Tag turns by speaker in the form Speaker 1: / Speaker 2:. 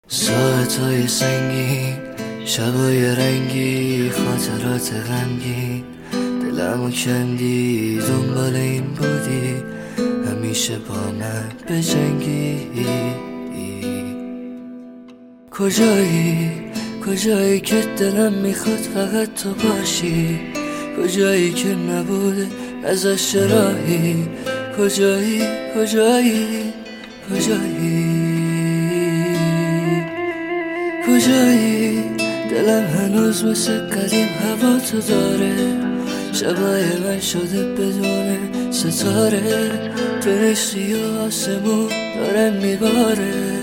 Speaker 1: ساعتهای سنگین، شبای رنگی، خاطرات غمگین، دلمو کندی، دنبال این بودی همیشه با من بجنگی. کجایی، کجایی که دلم میخواد فقط تو باشی، کجایی که نبوده ازش راهی، کجایی، کجایی، کجایی، کجایی؟ دلم هنوز مثل قدیم هوا تو داره، شبای من شده بدون ستاره، تو نیستی و آسمون داره میباره.